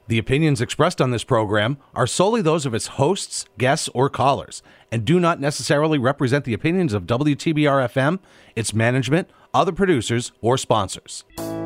The opinions expressed on this program are solely those of its hosts, guests, or callers, and do not necessarily represent the opinions of WTBR-FM, its management, other producers, or sponsors.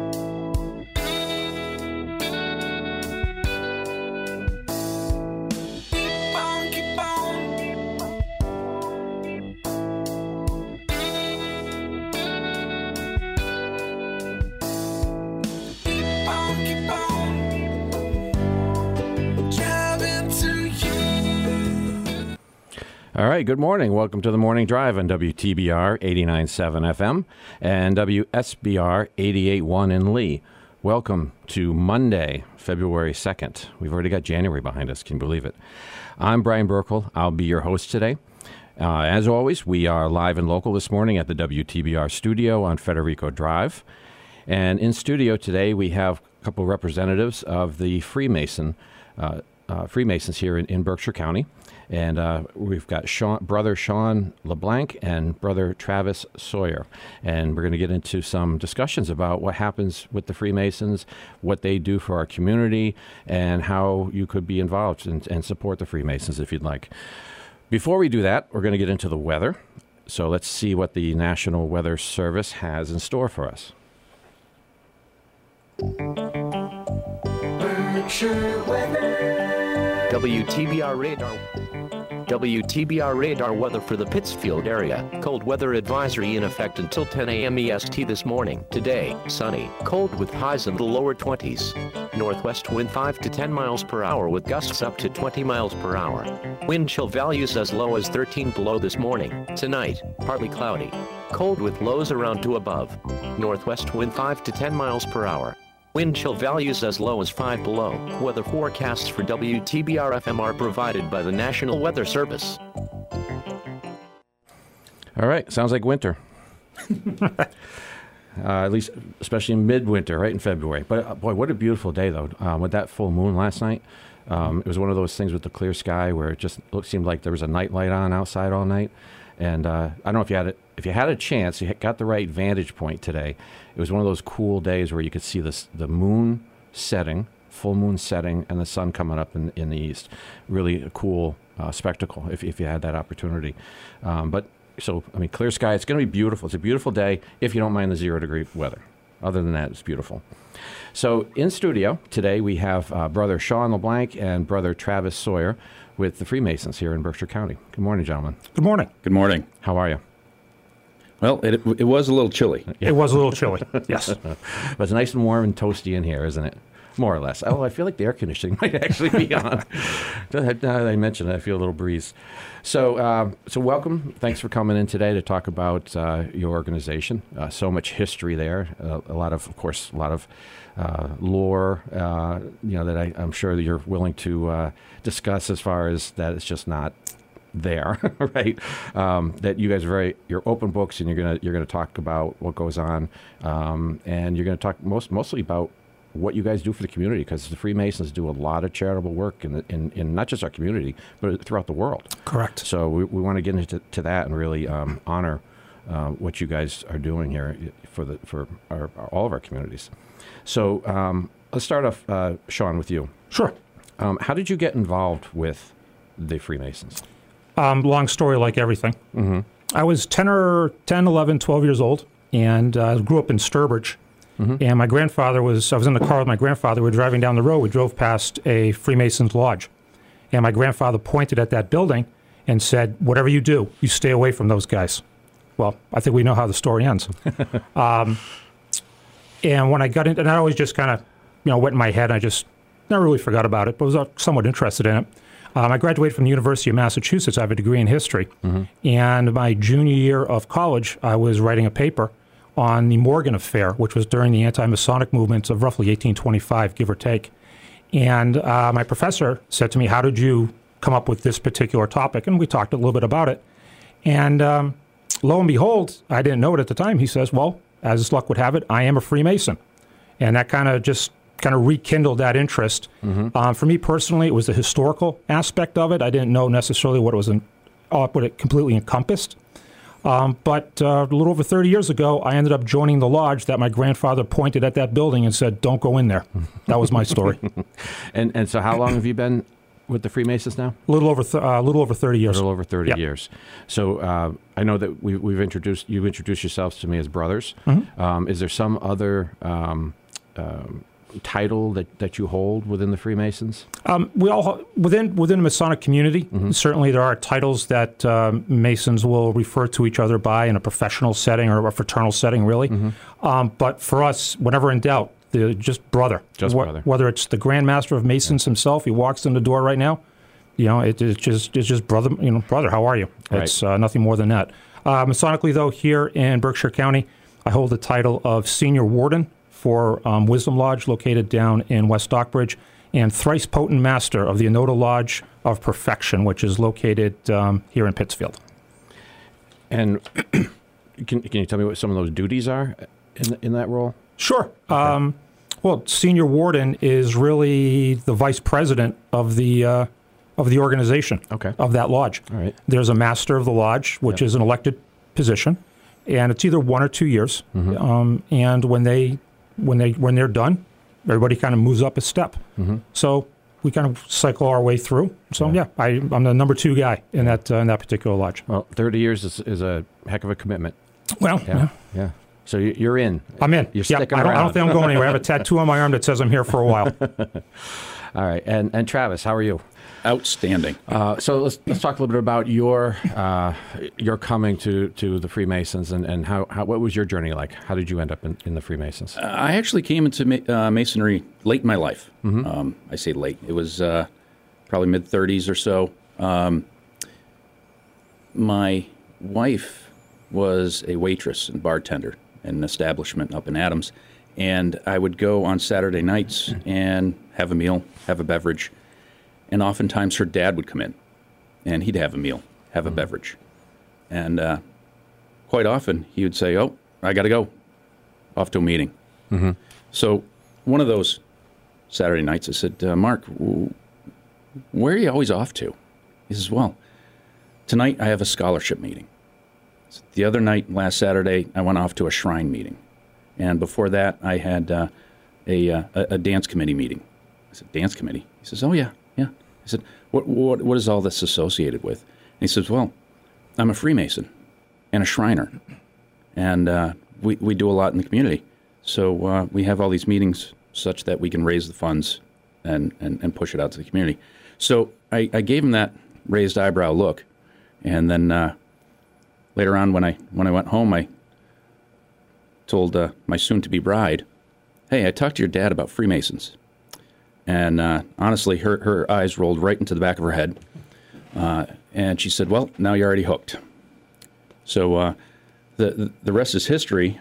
All right, good morning. Welcome to the Morning Drive on WTBR 89.7 FM and WSBR 88.1 in Lee. Welcome to Monday, February 2nd. We've already got January behind us. Can you believe it? I'm Brian Burkle. I'll be your host today. As always, we are live and local this morning at the WTBR studio on Federico Drive. And in studio today, we have a couple of representatives of the Freemasons here in Berkshire County. And we've got Brother Sean LeBlanc and Brother Travis Sawyer. And we're going to get into some discussions about what happens with the Freemasons, what they do for our community, and how you could be involved and support the Freemasons if you'd like. Before we do that, we're going to get into the weather. So let's see what the National Weather Service has in store for us. Berkshire weather. WTBR radar weather for the Pittsfield area. Cold weather advisory in effect until 10 a.m. EST this morning. Today, sunny, cold with highs in the lower 20s. Northwest wind 5 to 10 miles per hour with gusts up to 20 miles per hour. Wind chill values as low as 13 below this morning. Tonight, partly cloudy. Cold with lows around 2 above. Northwest wind 5 to 10 miles per hour. Wind chill values as low as 5 below. Weather forecasts for WTBR-FM are provided by the National Weather Service. All right, sounds like winter. At least, especially in midwinter, right in February. But boy, what a beautiful day, though. With that full moon last night, it was one of those things with the clear sky where it just seemed like there was a night light on outside all night. And I don't know if you had a chance, you got the right vantage point today. It was one of those cool days where you could see the moon setting, full moon setting, and the sun coming up in the east. Really a cool spectacle if you had that opportunity. Clear sky. It's going to be beautiful. It's a beautiful day if you don't mind the 0-degree weather. Other than that, it's beautiful. So in studio today we have Brother Sean LeBlanc and Brother Travis Sawyer with the Freemasons here in Berkshire County. Good morning, gentlemen. Good morning. Good morning. How are you? Well, it was a little chilly. Yeah. It was a little chilly, yes. But it's nice and warm and toasty in here, isn't it? More or less. Oh, I feel like the air conditioning might actually be on. Now that I mentioned it, I feel a little breeze. So welcome. Thanks for coming in today to talk about your organization. So much history there. A lot of lore, that I'm sure that you're willing to discuss as far as that it's just not there, right? That you guys you're open books, and you're gonna talk about what goes on, and you're gonna talk mostly about what you guys do for the community, because the Freemasons do a lot of charitable work in not just our community, but throughout the world. Correct. So we want to get into that and really honor what you guys are doing here for all of our communities. So let's start off, Sean, with you. Sure. How did you get involved with the Freemasons? Long story like everything. Mm-hmm. I was 10, 11, 12 years old, and grew up in Sturbridge. Mm-hmm. And my grandfather I was in the car with my grandfather. We were driving down the road. We drove past a Freemasons lodge. And my grandfather pointed at that building and said, "Whatever you do, you stay away from those guys." Well, I think we know how the story ends. And when I got into, and I always just kind of, went in my head. I just never really forgot about it, but was somewhat interested in it. I graduated from the University of Massachusetts. I have a degree in history. Mm-hmm. And my junior year of college, I was writing a paper on the Morgan Affair, which was during the anti-Masonic movements of roughly 1825, give or take. And my professor said to me, "How did you come up with this particular topic?" And we talked a little bit about it. And lo and behold, I didn't know it at the time. He says, "Well, as luck would have it, I am a Freemason." And that kind of rekindled that interest. Mm-hmm. For me personally, it was the historical aspect of it. I didn't know necessarily what it completely encompassed. But a little over 30 years ago, I ended up joining the lodge that my grandfather pointed at that building and said, "Don't go in there." That was my story. And so how long have you been with the Freemasons now? A little over 30 years. A little over 30 Yep. years. So I know that you've introduced yourselves to me as brothers. Is there some other title that you hold within the Freemasons? We all within the Masonic community. Certainly, there are titles that Masons will refer to each other by in a professional setting or a fraternal setting, really. But for us, whenever in doubt, just brother. Brother. Whether it's the Grand Master of Masons himself, he walks in the door right now. It's just brother. Brother, how are you? Right. It's nothing more than that. Masonically, though, here in Berkshire County, I hold the title of Senior Warden for Wisdom Lodge, located down in West Stockbridge, and Thrice Potent Master of the Anoda Lodge of Perfection, which is located here in Pittsfield. And can you tell me what some of those duties are in that role? Sure. Okay. Well, Senior Warden is really the vice president of the organization, of that lodge. All right. There's a Master of the Lodge, which is an elected position, and it's either 1 or 2 years. And when they're done, everybody kind of moves up a step. So we kind of cycle our way through. So I'm the number 2 guy in that particular lodge. Well, 30 years is a heck of a commitment. Well, yeah. So you're in. I'm in. You're sticking around. I don't think I'm going anywhere. I have a tattoo on my arm that says I'm here for a while. All right. And Travis, how are you? Outstanding. So let's talk a little bit about your coming to the Freemasons and how what was your journey like? How did you end up in the Freemasons? I actually came into Masonry late in my life. I say late. It was probably mid-30s or so. My wife was a waitress and bartender in an establishment up in Adams, and I would go on Saturday nights and have a meal, have a beverage. And oftentimes her dad would come in, and he'd have a meal, have a beverage. And quite often he would say, "Oh, I got to go, off to a meeting." So one of those Saturday nights I said, "Mark, where are you always off to?" He says, "Well, tonight I have a scholarship meeting. The other night, last Saturday, I went off to a shrine meeting. And before that, I had a dance committee meeting." I said, "Dance committee?" He says, "Oh, yeah. I said, what is all this associated with?" And he says, "Well, I'm a Freemason and a Shriner, and we do a lot in the community. So we have all these meetings such that we can raise the funds and push it out to the community." So I gave him that raised eyebrow look, and then later on when I went home, I told my soon-to-be bride, "Hey, I talked to your dad about Freemasons." And honestly, her eyes rolled right into the back of her head. And she said, "Well, now you're already hooked." So the rest is history.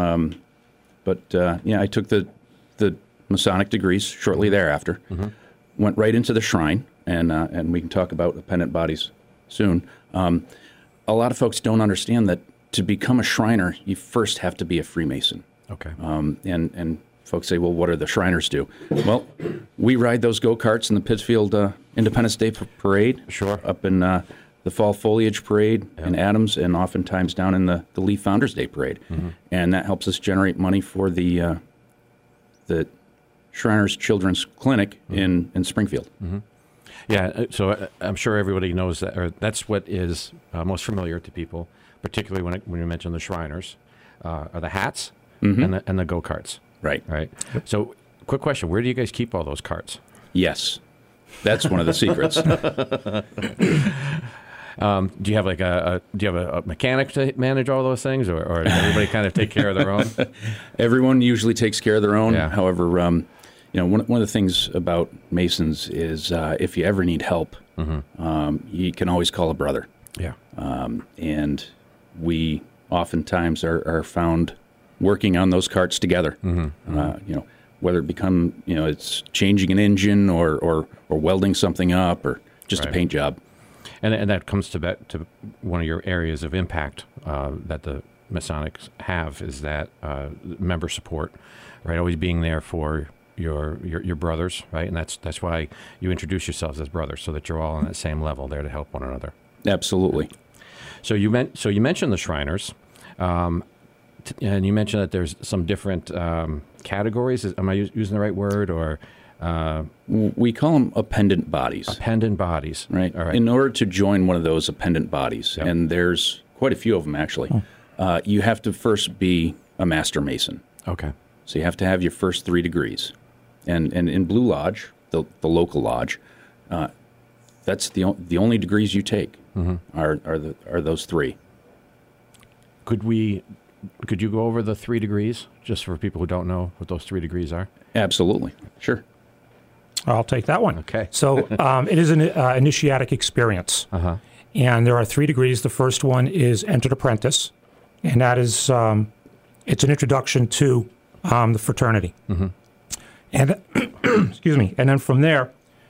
But I took the Masonic degrees shortly thereafter, went right into the shrine, and we can talk about the pendant bodies soon. A lot of folks don't understand that to become a Shriner, you first have to be a Freemason. Okay. And folks say, "Well, what do the Shriners do?" Well, we ride those go-karts in the Pittsfield Independence Day Parade. Sure. Up in the Fall Foliage Parade in Adams, and oftentimes down in the Lee Founders Day Parade. And that helps us generate money for the Shriners Children's Clinic in Springfield. Yeah, so I'm sure everybody knows that, or that's what is most familiar to people, particularly when you mention the Shriners, are the hats and the go-karts. Right. So, quick question: where do you guys keep all those carts? Yes, that's one of the secrets. Do you have a mechanic to manage all those things, or does everybody kind of take care of their own? Everyone usually takes care of their own. Yeah. However, one of the things about Masons is if you ever need help, you can always call a brother. Yeah. And we oftentimes are found working on those carts together. Whether it become it's changing an engine or welding something up or just a paint job. And that comes to one of your areas of impact that the Masonics have is that member support, right? Always being there for your brothers, right? And that's why you introduce yourselves as brothers, so that you're all on that same level, there to help one another. Absolutely. So you mentioned the Shriners, and you mentioned that there's some different categories. Am I using the right word, or we call them appendant bodies? Appendant bodies, right? All right. In order to join one of those appendant bodies, Yep. and there's quite a few of them actually, you have to first be a Master Mason. Okay. So you have to have your first 3 degrees, and in Blue Lodge, the local lodge, that's the only degrees you take are those 3. Could you go over the 3 degrees just for people who don't know what those 3 degrees are? Absolutely, sure. I'll take that one. Okay. So it is an initiatic experience. Uh-huh. And there are 3 degrees. The first one is entered apprentice, and that is it's an introduction to the fraternity. Mm-hmm. And excuse me. And then from there,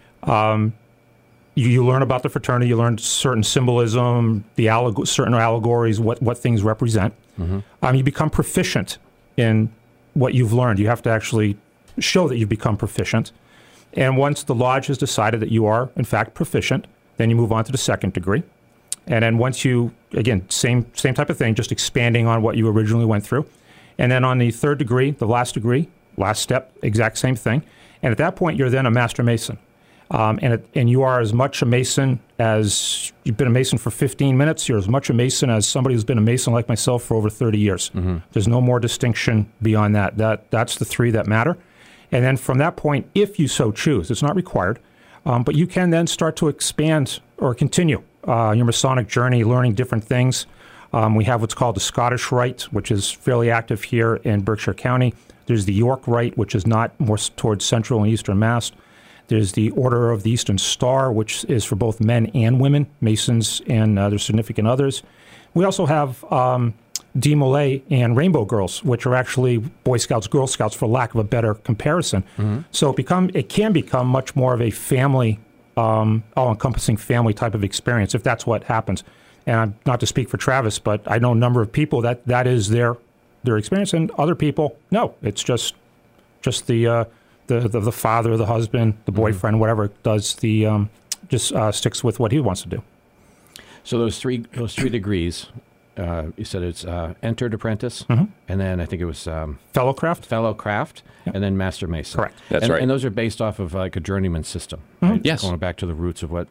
you learn about the fraternity. You learn certain symbolism, certain allegories, what things represent. Mm-hmm. You become proficient in what you've learned. You have to actually show that you've become proficient. And once the lodge has decided that you are, in fact, proficient, then you move on to the 2nd degree. And then once you, again, same type of thing, just expanding on what you originally went through. And then on the 3rd degree, the last step, exact same thing. And at that point, you're then a Master Mason. And you are as much a Mason as you've been a Mason for 15 minutes. You're as much a Mason as somebody who's been a Mason like myself for over 30 years. Mm-hmm. There's no more distinction beyond that. That's the 3 that matter. And then from that point, if you so choose, it's not required, but you can then start to expand or continue your Masonic journey, learning different things. We have what's called the Scottish Rite, which is fairly active here in Berkshire County. There's the York Rite, which is not more towards Central and Eastern Mass. There's the Order of the Eastern Star, which is for both men and women, Masons and their significant others. We also have D. Molay and Rainbow Girls, which are actually Boy Scouts, Girl Scouts, for lack of a better comparison. Mm-hmm. So it can become much more of a family, all-encompassing family type of experience, if that's what happens. And I'm not to speak for Travis, but I know a number of people that is their experience, and other people, no, it's just the father, the husband, the boyfriend, whatever does just sticks with what he wants to do. So those three degrees, you said it's entered apprentice, and then I think it was Fellow Craft, yep. And then Master Mason. Correct. That's right. And those are based off of like a journeyman system. Mm-hmm. Right? Yes. Going back to the roots of what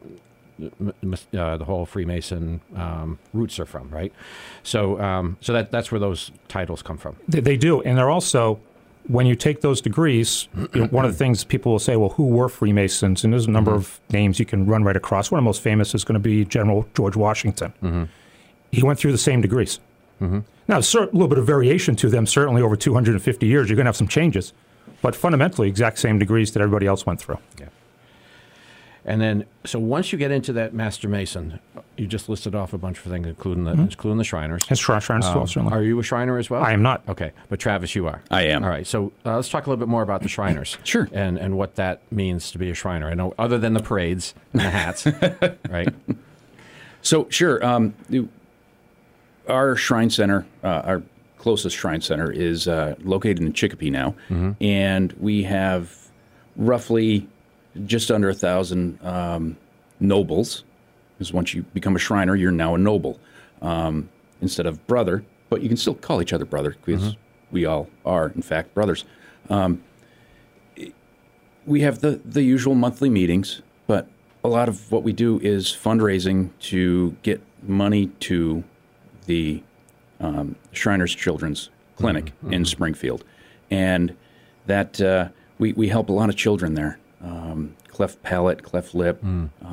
the whole Freemason roots are from, right? So that's where those titles come from. They do, and they're also, when you take those degrees, one of the things people will say, well, who were Freemasons? And there's a number of names you can run right across. One of the most famous is going to be General George Washington. Mm-hmm. He went through the same degrees. Mm-hmm. Now, there's a little bit of variation to them. Certainly over 250 years, you're going to have some changes. But fundamentally, exact same degrees that everybody else went through. Yeah. And then, so once you get into that Master Mason, you just listed off a bunch of things, including the Shriners. Yes, Shriners as well, certainly. Are you a Shriner as well? I am not. Okay, but Travis, you are. I am. All right, so let's talk a little bit more about the Shriners. Sure. And what that means to be a Shriner. I know, other than the parades and the hats, right? So, sure. Our Shrine Center, our closest Shrine Center, is located in Chicopee now, and we have roughly just under 1,000 nobles, because once you become a Shriner, you're now a noble instead of brother, but you can still call each other brother, because we all are, in fact, brothers. We have the usual monthly meetings, but a lot of what we do is fundraising to get money to the Shriners Children's Clinic in Springfield, and that we help a lot of children there. Cleft palate, cleft lip,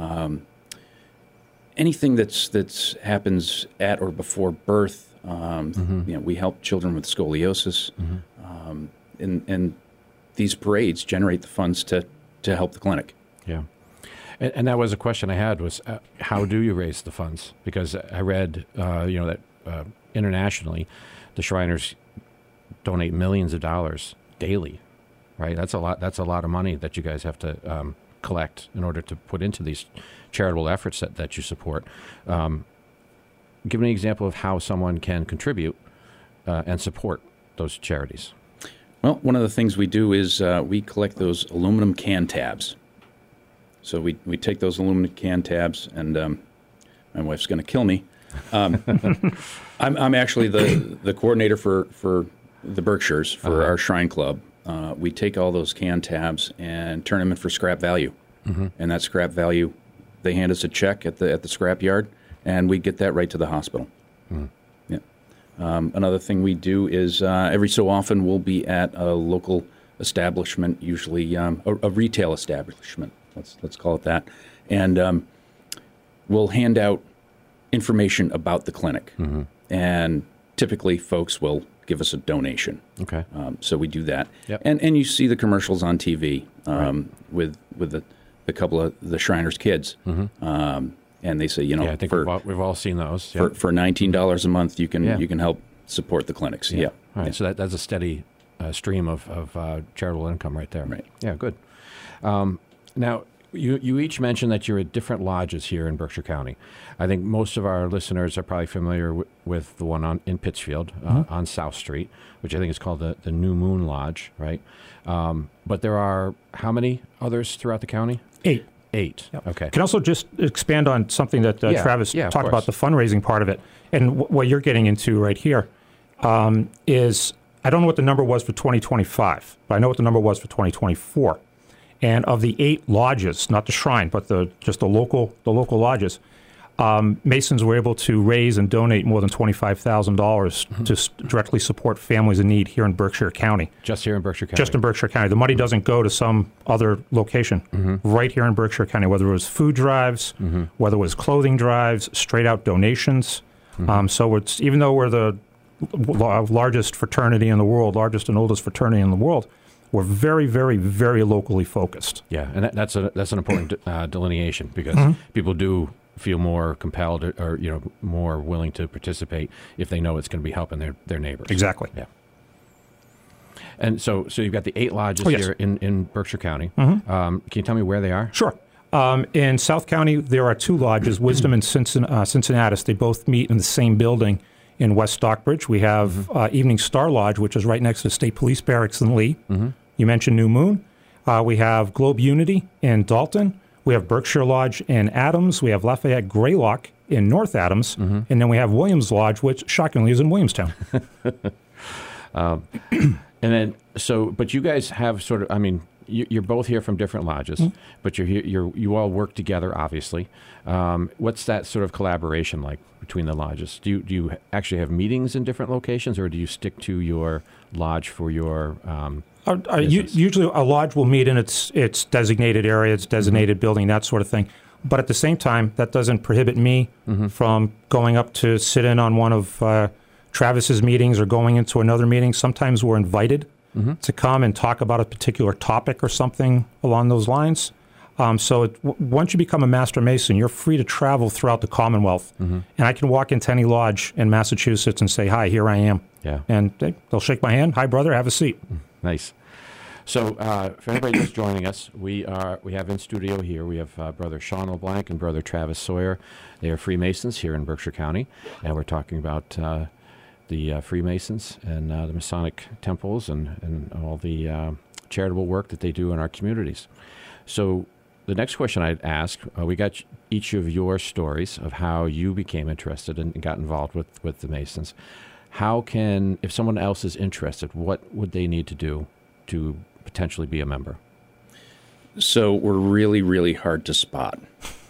anything that's happens at or before birth. We help children with scoliosis, and these parades generate the funds to help the clinic. Yeah. And that was a question I had was, how do you raise the funds? Because I read, that internationally, the Shriners donate millions of dollars daily, right? That's a lot of money that you guys have to collect in order to put into these charitable efforts that you support. Give me an example of how someone can contribute and support those charities. Well, one of the things we do is we collect those aluminum can tabs. So we take those aluminum can tabs, and my wife's going to kill me, I'm actually the coordinator for the Berkshires for our Shrine Club. We take all those can tabs and turn them in for scrap value, and that scrap value, they hand us a check at the scrap yard, and we get that right to the hospital. Yeah. Another thing we do is every so often we'll be at a local establishment, usually a retail establishment. Let's call it that, and we'll hand out information about the clinic, and typically folks will give us a donation. Okay. So we do that, Yep. and you see the commercials on TV with the couple of the Shriners kids, and they say, I think we've all seen those. for $19 a month you can help support the clinics. Yeah. All right. So that's a steady stream of charitable income right there. Right. Yeah. Good. Now, you each mentioned that you're at different lodges here in Berkshire County. I think most of our listeners are probably familiar with the one in Pittsfield on South Street, which I think is called the New Moon Lodge, right? But there are how many others throughout the county? 8. 8. Yep. Okay. Can also just expand on something that Travis of talked about, the fundraising part of it. And what you're getting into right here is, I don't know what the number was for 2025, but I know what the number was for 2024. And of the 8 lodges, not the Shrine, but just the local lodges, Masons were able to raise and donate more than $25,000 to directly support families in need here in Berkshire County. Just here in Berkshire County? Just in Berkshire County. The money doesn't go to some other location. Right here in Berkshire County, whether it was food drives, whether it was clothing drives, straight-out donations. So it's, even though we're the largest fraternity in the world, largest and oldest fraternity in the world, we're very, very, very locally focused. Yeah, and that's an important delineation, because people do feel more compelled or more willing to participate if they know it's going to be helping their neighbors. Exactly. Yeah. And so you've got the 8 lodges here in Berkshire County. Can you tell me where they are? Sure. In South County, there are 2 lodges, Wisdom and Cincinnatus. They both meet in the same building in West Stockbridge. We have Evening Star Lodge, which is right next to State Police Barracks in Lee. You mentioned New Moon. We have Globe Unity in Dalton. We have Berkshire Lodge in Adams. We have Lafayette Greylock in North Adams. And then we have Williams Lodge, which shockingly is in Williamstown. And then, but you guys have sort of, I mean, you're both here from different lodges, but you all work together, obviously. What's that sort of collaboration like between the lodges? Do you actually have meetings in different locations, or do you stick to your lodge for your usually a lodge will meet in its designated area, its designated building, that sort of thing. But at the same time, that doesn't prohibit me from going up to sit in on one of Travis's meetings or going into another meeting. Sometimes we're invited to come and talk about a particular topic or something along those lines. So once you become a Master Mason, you're free to travel throughout the Commonwealth. And I can walk into any lodge in Massachusetts and say, "Hi, here I am." Yeah. And they'll shake my hand. "Hi, brother, have a seat." Nice. So for anybody just joining us, we have in studio here, we have Brother Sean LeBlanc and Brother Travis Sawyer. They are Freemasons here in Berkshire County, and we're talking about the Freemasons and the Masonic temples and all the charitable work that they do in our communities. So the next question I'd ask, we got each of your stories of how you became interested and got involved with the Masons. If someone else is interested, what would they need to do to potentially be a member? So we're really, really hard to spot.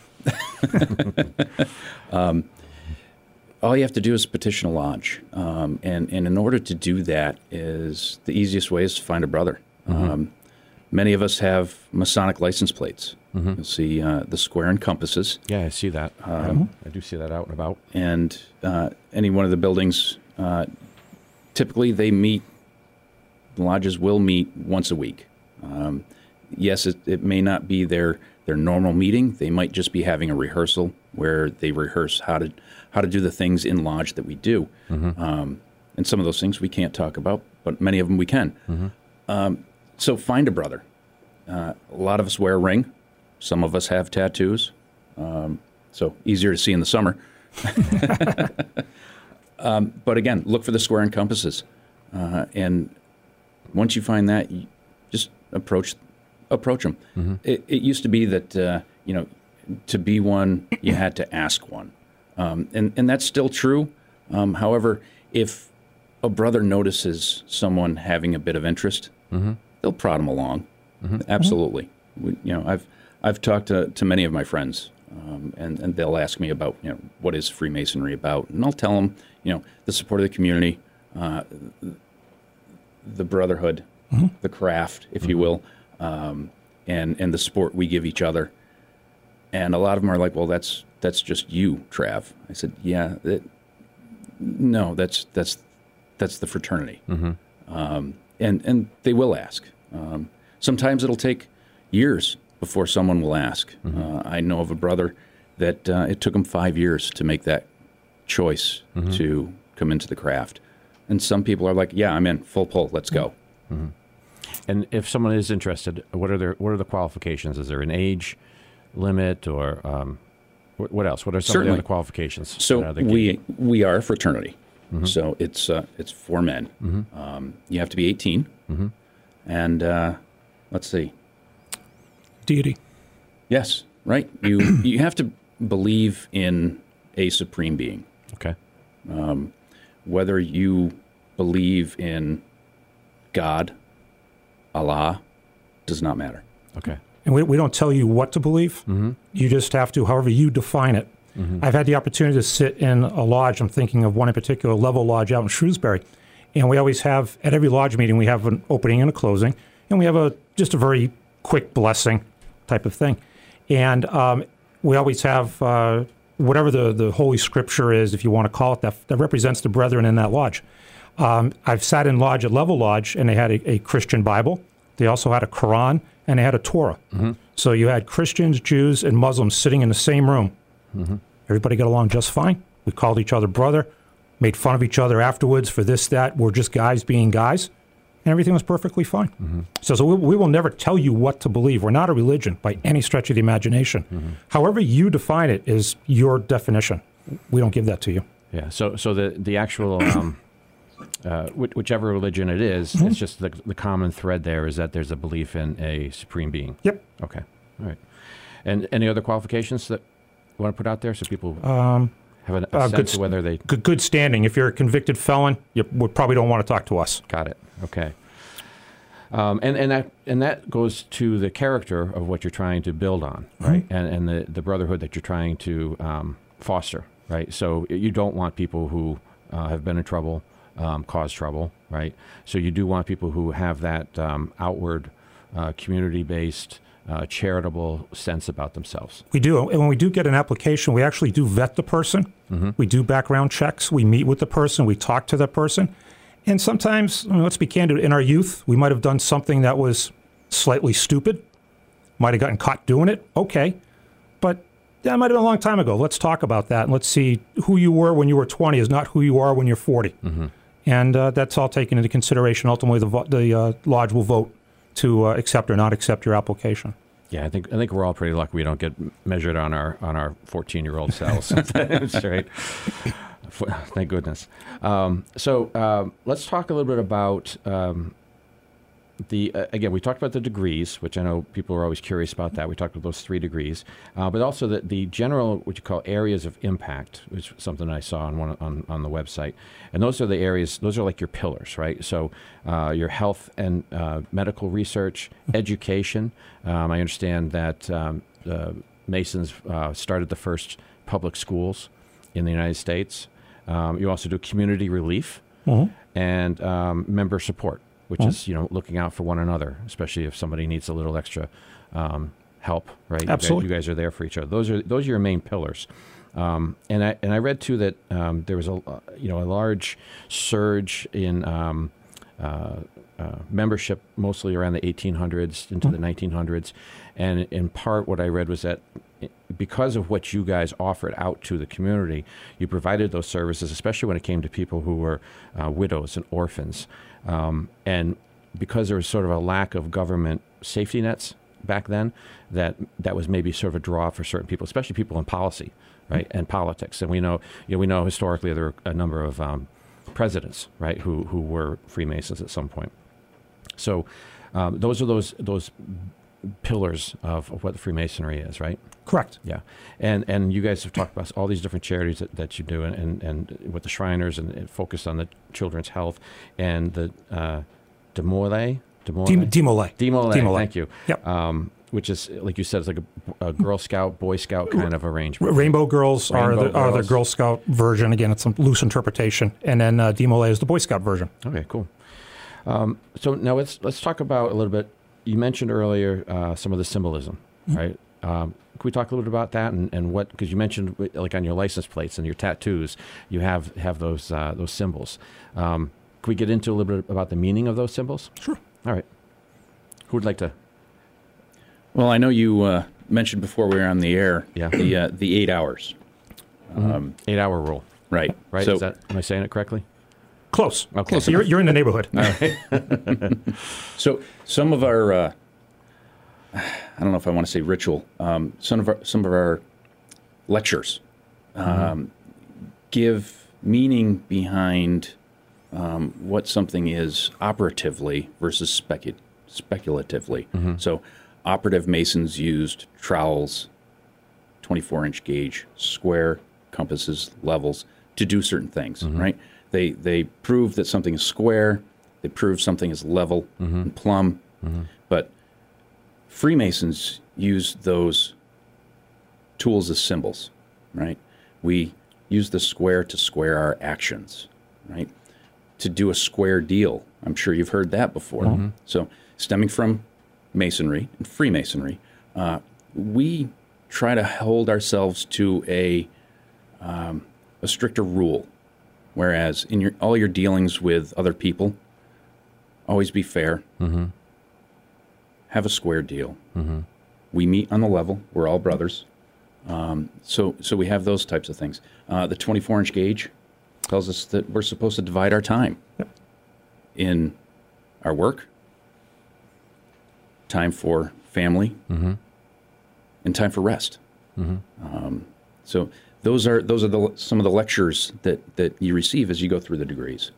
All you have to do is petition a lodge. And in order to do that, the easiest way is to find a brother. Many of us have Masonic license plates. You'll see the square and compasses. Yeah, I see that. I do see that out and about. And any one of the buildings, typically the lodges will meet once a week. Yes, it may not be their normal meeting. They might just be having a rehearsal where they rehearse how to do the things in lodge that we do. And some of those things we can't talk about, but many of them we can. So find a brother. A lot of us wear a ring. Some of us have tattoos. So easier to see in the summer. But again, look for the square and compasses. And once you find that, you just approach them. It used to be that to be one, you had to ask one. And that's still true. However, if a brother notices someone having a bit of interest, they'll prod them along. Absolutely. I've talked to many of my friends, and they'll ask me about, what is Freemasonry about? And I'll tell them, the support of the community, the brotherhood, the craft, if you will, and the support we give each other. And a lot of them are like, well, that's just you, Trav. I said, yeah, no, that's the fraternity. And they will ask. Sometimes it'll take years before someone will ask. I know of a brother that it took him 5 years to make that choice to come into the craft. And some people are like, yeah, I'm in, full pull, let's go. And if someone is interested, what are the qualifications? Is there an age limit, or what else? What are some of the other qualifications? So we are a fraternity. So it's for men. You have to be 18, and let's see. Deity. Yes, right. You have to believe in a supreme being. Okay. Whether you believe in God, Allah, does not matter. Okay. And we don't tell you what to believe. You just have to, however you define it. I've had the opportunity to sit in a lodge. I'm thinking of one in particular, Level Lodge out in Shrewsbury. And we always have, at every lodge meeting, we have an opening and a closing. And we have just a very quick blessing type of thing. And we always have whatever the Holy Scripture is, if you want to call it, that represents the brethren in that lodge. I've sat in lodge at Level Lodge, and they had a Christian Bible. They also had a Quran, and they had a Torah. So you had Christians, Jews, and Muslims sitting in the same room. Everybody got along just fine. We called each other brother, made fun of each other afterwards for this, that. We're just guys being guys, and everything was perfectly fine. So we will never tell you what to believe. We're not a religion by any stretch of the imagination. However you define it is your definition. We don't give that to you. Yeah. So the actual whichever religion it is, it's just the common thread there is that there's a belief in a supreme being. Yep. Okay. All right. And any other qualifications that you want to put out there so people have a sense of whether they... Good standing. If you're a convicted felon, you probably don't want to talk to us. Got it. Okay. And that goes to the character of what you're trying to build on, right? And the brotherhood that you're trying to foster, right? So you don't want people who have been in trouble, cause trouble, right? So you do want people who have that outward, community-based, charitable sense about themselves. We do. And when we do get an application, we actually do vet the person. We do background checks. We meet with the person. We talk to the person. And sometimes, let's be candid, in our youth, we might have done something that was slightly stupid, might have gotten caught doing it. Okay. But that might have been a long time ago. Let's talk about that. And let's see, who you were when you were 20 is not who you are when you're 40. And that's all taken into consideration. Ultimately, the lodge will vote to accept or not accept your application. Yeah, I think we're all pretty lucky we don't get measured on our 14-year-old selves. That's right. Thank goodness. So let's talk a little bit about again, we talked about the degrees, which I know people are always curious about that. We talked about those 3 degrees, but also the general, what you call areas of impact, which is something I saw on the website. And those are the areas, those are like your pillars, right? So your health and medical research, education. I understand that Masons started the first public schools in the United States. You also do community relief and member support, which is, looking out for one another, especially if somebody needs a little extra help, right? Absolutely. You guys are there for each other. Those are your main pillars. And I read too that there was a large surge in membership, mostly around the 1800s into the 1900s, and in part what I read was that because of what you guys offered out to the community, you provided those services, especially when it came to people who were widows and orphans. And because there was sort of a lack of government safety nets back then, that was maybe sort of a draw for certain people, especially people in policy, right, and politics. And we know historically there are a number of presidents, right, who were Freemasons at some point. So those are those pillars of what Freemasonry is, right? Correct. Yeah, and you guys have talked about all these different charities that you do, and with the Shriners, and focused on the children's health, and the Demole. Thank you. Yep. Which is, like you said, it's like a Girl Scout, Boy Scout kind of arrangement. Rainbow Girls are the Girl Scout version. Again, it's some loose interpretation, and then Demole is the Boy Scout version. Okay, cool. So now let's talk about a little bit. You mentioned earlier some of the symbolism, right? Can we talk a little bit about that and what? Because you mentioned, like, on your license plates and your tattoos, you have those symbols. Can we get into a little bit about the meaning of those symbols? Sure. All right. Who would like to? Well, I know you mentioned before we were on the air, the 8 hours. 8-hour rule. Right. Right? So, Am I saying it correctly? Close. Okay. Close. You're in the neighborhood. So some of our, I don't know if I want to say ritual, some of our lectures give meaning behind what something is operatively versus speculatively. So operative Masons used trowels, 24-inch gauge, square, compasses, levels to do certain things, right? They prove that something is square, they prove something is level and plumb, but Freemasons use those tools as symbols, right? We use the square to square our actions, right? To do a square deal. I'm sure you've heard that before. So stemming from Masonry and Freemasonry, we try to hold ourselves to a stricter rule. Whereas in all your dealings with other people, always be fair. Have a square deal. We meet on the level. We're all brothers. So we have those types of things. The 24-inch gauge tells us that we're supposed to divide our time in our work, time for family, and time for rest. So those are some of the lectures that you receive as you go through the degrees.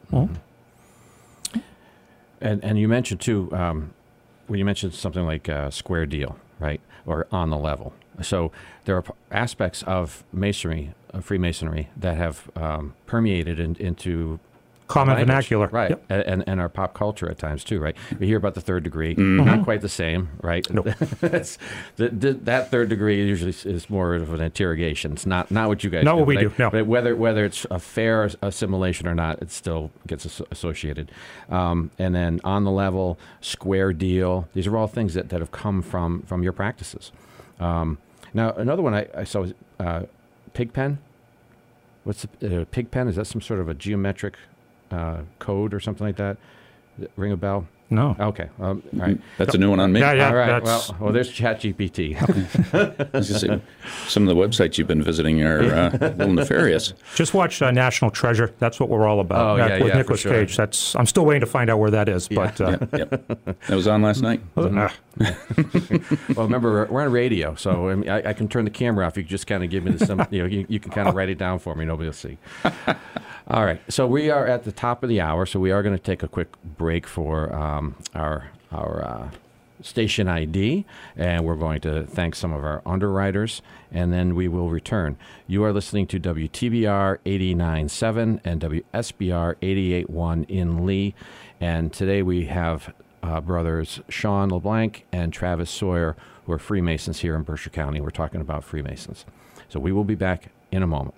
And you mentioned too, when you mentioned something like a square deal, right, or on the level. So there are aspects of Masonry, of Freemasonry, that have permeated into Common language, vernacular. right? Yep. And our pop culture at times too, right? We hear about the third degree, not quite the same, right? Nope. That third degree usually is more of an interrogation. It's not what you guys Not do. what we But do, no. But whether it's a fair assimilation or not, it still gets associated. And then on the level, square deal. These are all things that have come from your practices. Now, another one I saw was Pigpen. What's the Pigpen? Is that some sort of a geometric code or something like that? Ring a bell? No. Okay. All right. That's a new one on me. Yeah. All right. That's- Well, there's ChatGPT. I was gonna say, some of the websites you've been visiting are a little nefarious. Just watch National Treasure. That's what we're all about. Oh, yeah, with for Nicolas sure. Cage. I'm still waiting to find out where that is. But Yep. That was on last night. Well, remember, we're on radio, so I mean, I can turn the camera off. You can just kind of give me the you can kind of write it down for me. Nobody will see. All right. So we are at the top of the hour, so we are going to take a quick break for our station ID, and we're going to thank some of our underwriters, and then we will return. You are listening to WTBR 89.7 and WSBR 88.1 in Lee, and today we have brothers Sean LeBlanc and Travis Sawyer, who are Freemasons here in Berkshire County. We're talking about Freemasons. So we will be back in a moment.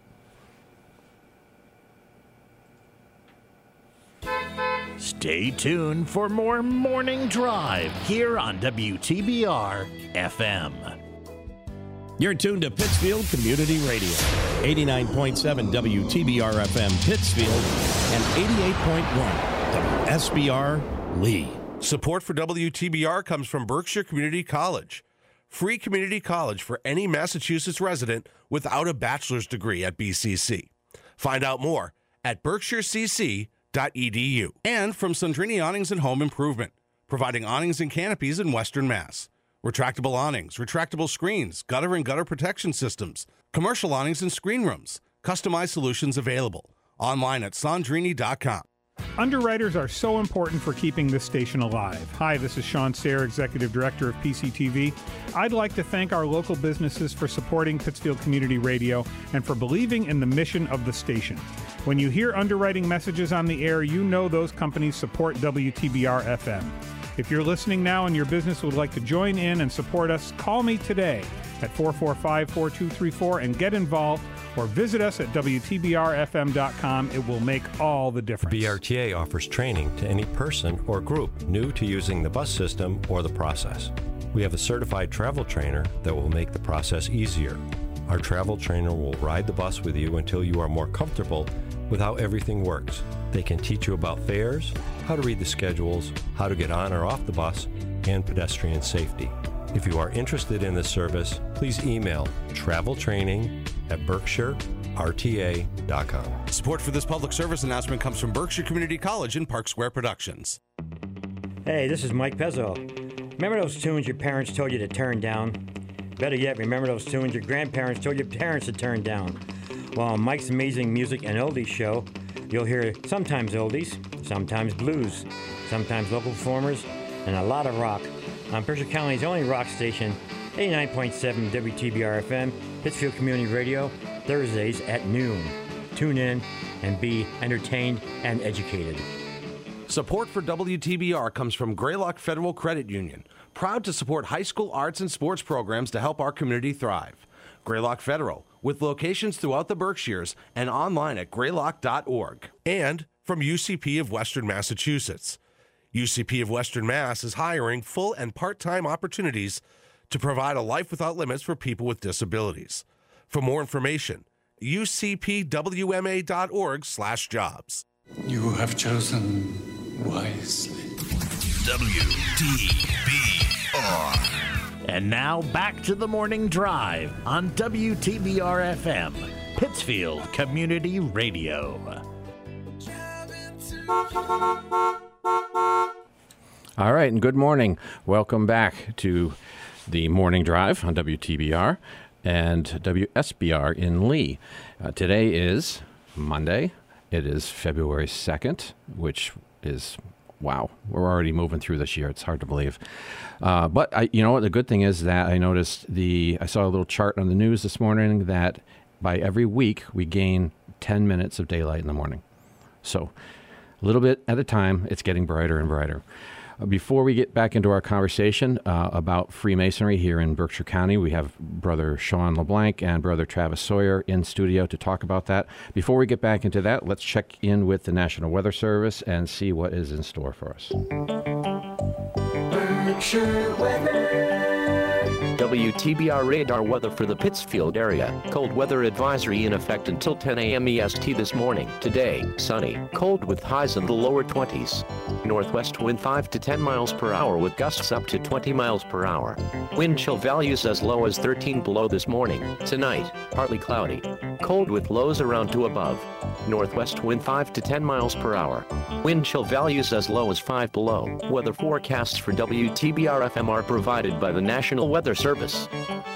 Stay tuned for more Morning Drive here on WTBR FM. You're tuned to Pittsfield Community Radio, 89.7 WTBR FM Pittsfield and 88.1 WSBR Lee. Support for WTBR comes from Berkshire Community College. Free community college for any Massachusetts resident without a bachelor's degree at BCC. Find out more at berkshirecc.edu. And from Sandrini Awnings and Home Improvement, providing awnings and canopies in Western Mass. Retractable awnings, retractable screens, gutter and gutter protection systems, commercial awnings and screen rooms, customized solutions available. Online at sandrini.com. Underwriters are so important for keeping this station alive. Hi, this is Sean Sayre, Executive Director of PCTV. I'd like to thank our local businesses for supporting Pittsfield Community Radio and for believing in the mission of the station. When you hear underwriting messages on the air, you know those companies support WTBR FM. If you're listening now and your business would like to join in and support us, call me today at 445-4234 and get involved, or visit us at WTBRFM.com. It will make all the difference. The BRTA offers training to any person or group new to using the bus system or the process. We have a certified travel trainer that will make the process easier. Our travel trainer will ride the bus with you until you are more comfortable with how everything works. They can teach you about fares, how to read the schedules, how to get on or off the bus, and pedestrian safety. If you are interested in this service, please email traveltraining@berkshirerta.com. Support for this public service announcement comes from Berkshire Community College and Park Square Productions. Hey, this is Mike Pezzo. Remember those tunes your parents told you to turn down? Better yet, remember those tunes your grandparents told your parents to turn down? Well, on Mike's Amazing Music and Oldies show, you'll hear sometimes oldies, sometimes blues, sometimes local performers, and a lot of rock. On Berkshire County's only rock station, 89.7 WTBR FM, Pittsfield Community Radio, Thursdays at noon. Tune in and be entertained and educated. Support for WTBR comes from Greylock Federal Credit Union, proud to support high school arts and sports programs to help our community thrive. Greylock Federal, with locations throughout the Berkshires and online at greylock.org. And from UCP of Western Massachusetts. UCP of Western Mass is hiring full and part-time opportunities to provide a life without limits for people with disabilities. For more information, ucpwma.org/jobs. You have chosen wisely. WTBR. And now back to the morning drive on WTBR FM, Pittsfield Community Radio. All right, and good morning. Welcome back to the Morning Drive on WTBR and WSBR in Lee. Today is Monday. It is February 2nd, which is, wow, we're already moving through this year. It's hard to believe. But you know what? The good thing is that I noticed I saw a little chart on the news this morning that by every week we gain 10 minutes of daylight in the morning. So a little bit at a time, it's getting brighter and brighter. Before we get back into our conversation about Freemasonry here in Berkshire County, we have Brother Sean LeBlanc and Brother Travis Sawyer in studio to talk about that. Before we get back into that, let's check in with the National Weather Service and see what is in store for us. Berkshire weather. WTBR radar weather for the Pittsfield area. Cold weather advisory in effect until 10 a.m. EST this morning. Today, sunny, cold with highs in the lower 20s. Northwest wind 5 to 10 miles per hour with gusts up to 20 miles per hour. Wind chill values as low as 13 below this morning. Tonight, partly cloudy. Cold with lows around 2 above. Northwest wind 5 to 10 miles per hour. Wind chill values as low as 5 below. Weather forecasts for WTBR FM are provided by the National Weather Service.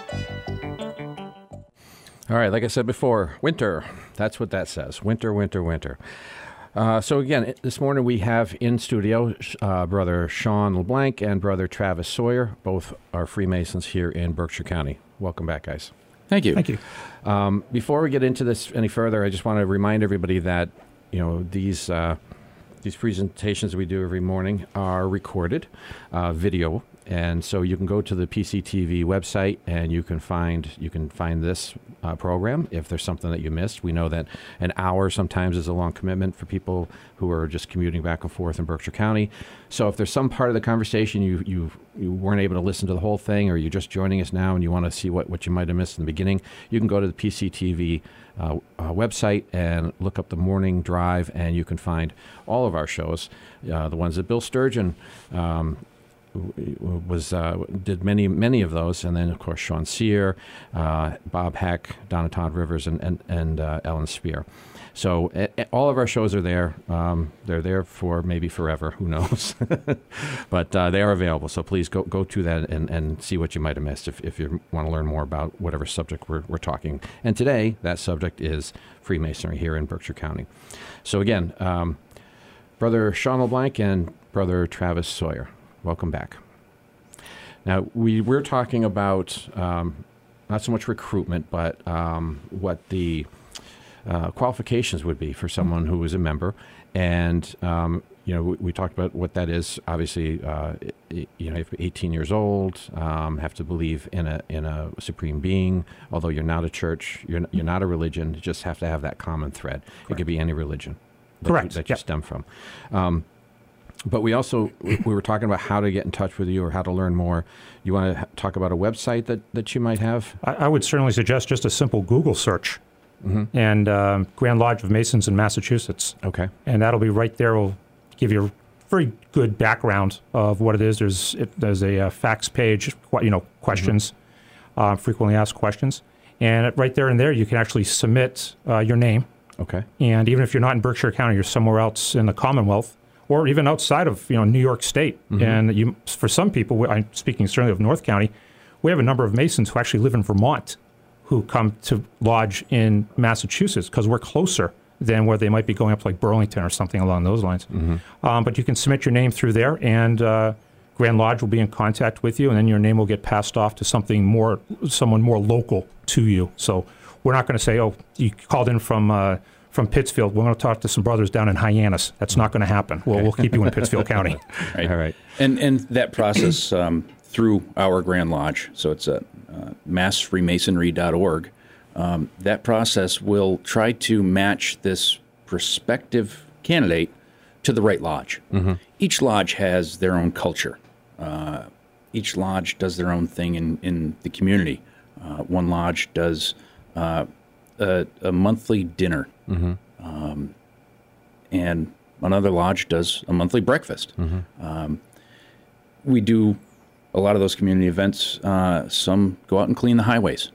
All right, like I said before, winter. That's what that says. Winter, winter, winter. So again, this morning we have in studio Brother Sean LeBlanc and Brother Travis Sawyer. Both are Freemasons here in Berkshire County. Welcome back, guys. Thank you. Thank you. Before we get into this any further, I just want to remind everybody that these presentations we do every morning are recorded video, and so you can go to the PCTV website and you can find this program if there's something that you missed. We know that an hour sometimes is a long commitment for people who are just commuting back and forth in Berkshire County. So if there's some part of the conversation you weren't able to listen to the whole thing, or you're just joining us now and you want to see what you might have missed in the beginning, you can go to the PCTV website and look up the Morning Drive, and you can find all of our shows. The ones that Bill Sturgeon did many of those, and then of course Sean Sayre, Bob Heck, Donna Todd Rivers, and Ellen Spear. So all of our shows are there. They're there for maybe forever, who knows? But they are available. So please go to that and see what you might have missed if you want to learn more about whatever subject we're talking. And today, that subject is Freemasonry here in Berkshire County. So again, Brother Sean LeBlanc and Brother Travis Sawyer. Welcome back. Now, we're talking about not so much recruitment, but what the qualifications would be for someone who is a member. And, we talked about what that is. Obviously, if 18 years old, have to believe in a supreme being. Although you're not a church, you're not a religion. You just have to have that common thread. Correct. It could be any religion that you stem from. But we were talking about how to get in touch with you or how to learn more. You want to talk about a website that you might have? I would certainly suggest just a simple Google search. Mm-hmm. And Grand Lodge of Masons in Massachusetts. Okay. And that'll be right there. Will give you a very good background of what it is. There's a fax page, questions, frequently asked questions. And right there and there, you can actually submit your name. Okay. And even if you're not in Berkshire County, you're somewhere else in the Commonwealth, or even outside of New York State. Mm-hmm. And for some people, I'm speaking certainly of North County, we have a number of Masons who actually live in Vermont, who come to lodge in Massachusetts because we're closer than where they might be going up to like Burlington or something along those lines. Mm-hmm. But you can submit your name through there, and Grand Lodge will be in contact with you, and then your name will get passed off to someone more local to you. So we're not going to say, oh, you called in from Pittsfield. We're going to talk to some brothers down in Hyannis. That's not going to happen. We'll keep you in Pittsfield County. Right. All right. And that process through our Grand Lodge, so it's at massfreemasonry.org, that process will try to match this prospective candidate to the right lodge. Mm-hmm. Each lodge has their own culture. Each lodge does their own thing in the community. One lodge does a monthly dinner, mm-hmm. And another lodge does a monthly breakfast. Mm-hmm. We do a lot of those community events. Some go out and clean the highways.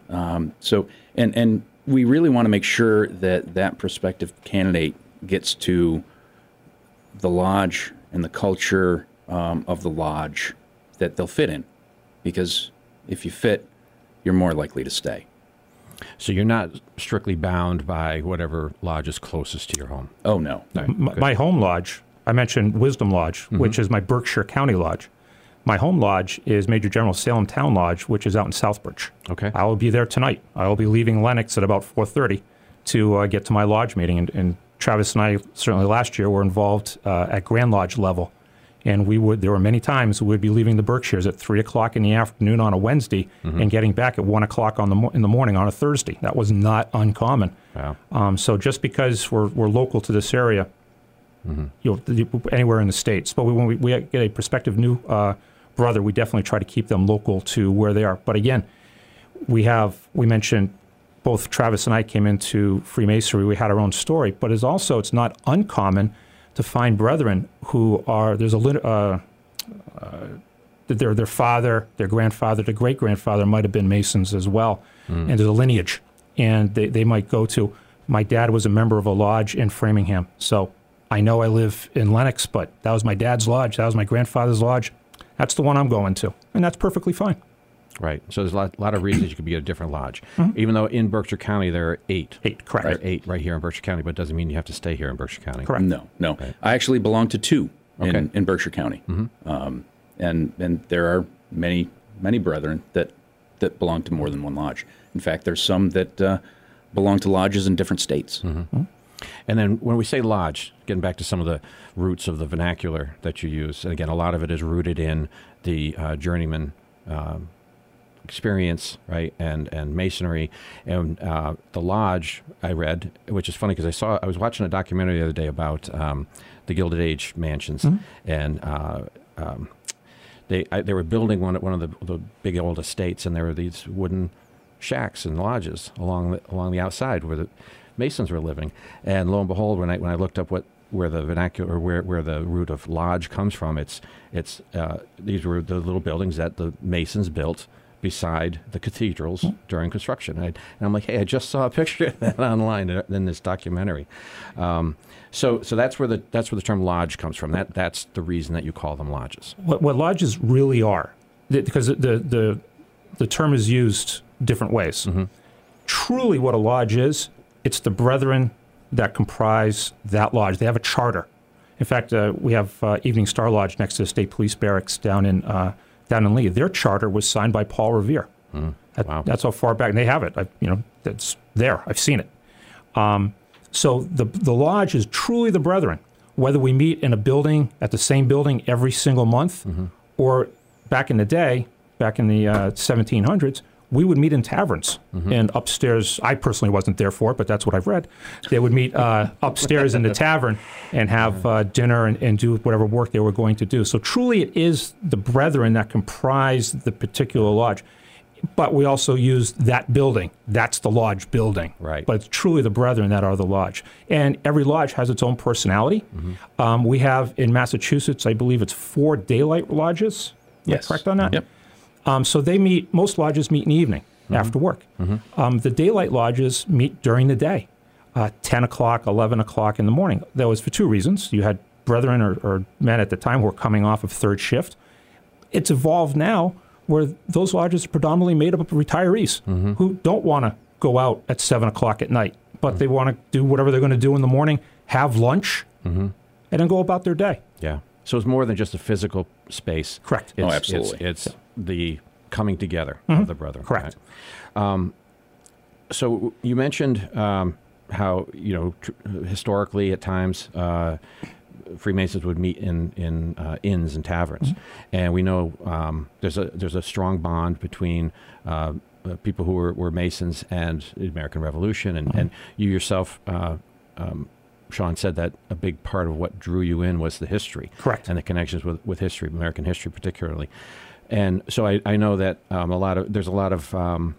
And we really want to make sure that prospective candidate gets to the lodge and the culture of the lodge that they'll fit in. Because if you fit, you're more likely to stay. So you're not strictly bound by whatever lodge is closest to your home? Oh, no. My home lodge, I mentioned Wisdom Lodge, mm-hmm. which is my Berkshire County lodge. My home lodge is Major General Salem Town Lodge, which is out in Southbridge. Okay. I will be there tonight. I will be leaving Lenox at about 4:30 to get to my lodge meeting. And Travis and I, certainly last year, were involved at Grand Lodge level. And there were many times we would be leaving the Berkshires at 3 o'clock in the afternoon on a Wednesday, mm-hmm. and getting back at 1 o'clock in the morning on a Thursday. That was not uncommon. Wow. So just because we're local to this area, mm-hmm. Anywhere in the States. But when we get a prospective new brother, we definitely try to keep them local to where they are. But again, we mentioned both Travis and I came into Freemasonry. We had our own story, but it's not uncommon to find brethren who are their father, their grandfather, their great grandfather might have been Masons as well, and there's a lineage, and they might go to. My dad was a member of a lodge in Framingham, so I know I live in Lenox, but that was my dad's lodge. That was my grandfather's lodge. That's the one I'm going to, and that's perfectly fine. Right. So there's a lot of reasons you could be at a different lodge. Mm-hmm. Even though in Berkshire County there are 8. 8, correct. There are 8 right here in Berkshire County, but it doesn't mean you have to stay here in Berkshire County. Correct. No. Right. I actually belong to 2 in Berkshire County. Mm-hmm. And there are many brethren that belong to more than one lodge. In fact, there's some that belong to lodges in different states. Mm-hmm. Mm-hmm. And then when we say lodge, getting back to some of the roots of the vernacular that you use, and again, a lot of it is rooted in the journeyman experience, right, and masonry. And the lodge I read, which is funny because I was watching a documentary the other day about the Gilded Age mansions, mm-hmm. and they were building one of the big old estates, and there were these wooden shacks and lodges along the outside where the Masons were living. And lo and behold, when I looked up where the vernacular, where the root of lodge comes from, it's these were the little buildings that the Masons built beside the cathedrals during construction. And I'm like, hey, I just saw a picture of that online in this documentary. So that's where the term lodge comes from. That's the reason that you call them lodges. What lodges really are, because the term is used different ways. Mm-hmm. Truly, what a lodge is, it's the brethren that comprise that lodge. They have a charter. In fact, we have Evening Star Lodge next to the State Police Barracks down in Lee. Their charter was signed by Paul Revere. Wow. That's how far back, and they have it. That's there. I've seen it. So the lodge is truly the brethren. Whether we meet in a building, at the same building every single month, or back in the day, back in the 1700s, we would meet in taverns and upstairs. I personally wasn't there for it, but that's what I've read. They would meet upstairs in the tavern and have dinner and do whatever work they were going to do. So truly it is the brethren that comprise the particular lodge. But we also use that building. That's the lodge building. Right. But it's truly the brethren that are the lodge. And every lodge has its own personality. We have in Massachusetts, I believe it's 4 daylight lodges. Am I correct on that? Yep. So they meet, most lodges meet in the evening after work. The daylight lodges meet during the day, 10 o'clock, 11 o'clock in the morning. That was for 2 reasons. You had brethren or men at the time who were coming off of third shift. It's evolved now where those lodges are predominantly made up of retirees who don't want to go out at 7 o'clock at night, but they want to do whatever they're going to do in the morning, have lunch, and then go about their day. Yeah. So it's more than just a physical space. Correct. Absolutely. It's the coming together of the brethren. Correct. Right? So you mentioned how, historically at times Freemasons would meet in inns and taverns, and we know there's a strong bond between people who were Masons and the American Revolution, and you yourself, Sean, said that a big part of what drew you in was the history, correct, and the connections with history, American history particularly, and so I know that there's a lot of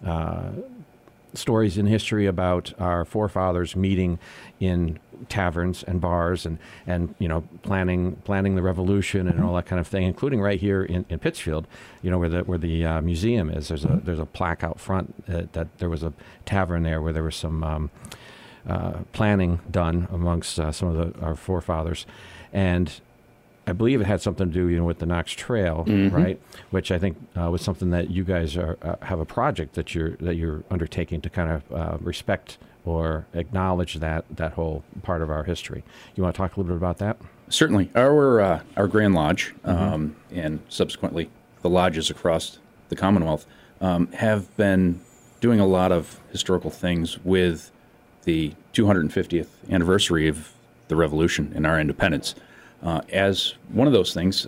stories in history about our forefathers meeting in taverns and bars and planning the revolution and all that kind of thing, including right here in Pittsfield, where the museum is. There's a plaque out front that there was a tavern there where there was some planning done amongst some of our forefathers, and I believe it had something to do, with the Knox Trail, right? Which I think was something that you guys have a project that you're undertaking to kind of respect or acknowledge that whole part of our history. You want to talk a little bit about that? Certainly. Our Grand Lodge and subsequently the lodges across the Commonwealth have been doing a lot of historical things with the 250th anniversary of the Revolution and our independence. As one of those things,